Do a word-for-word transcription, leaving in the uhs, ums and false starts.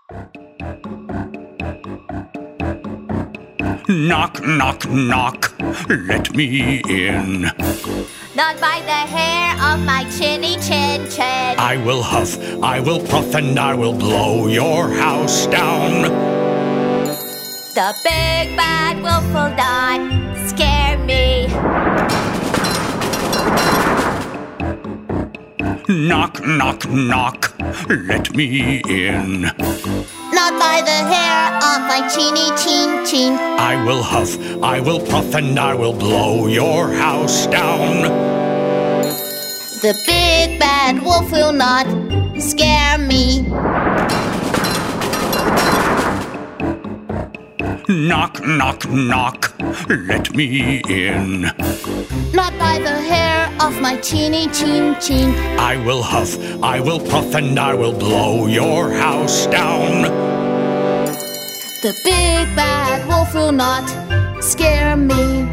Knock, knock, knock, let me in. Not by the hair of my chinny chin chin. I will huff, I will puff, and I will blow your house down. The big bad wolf will not scare me. Knock, knock, knock, let me in. Not by the hair of my chinny chin chin. I will huff, I will puff, and I will blow your house down. The big bad wolf will not scare me. Knock, knock, knock, let me in. Not by the hair of my chinny chin chin. I will huff, I will puff, and I will blow your house down. The big bad wolf will not scare me.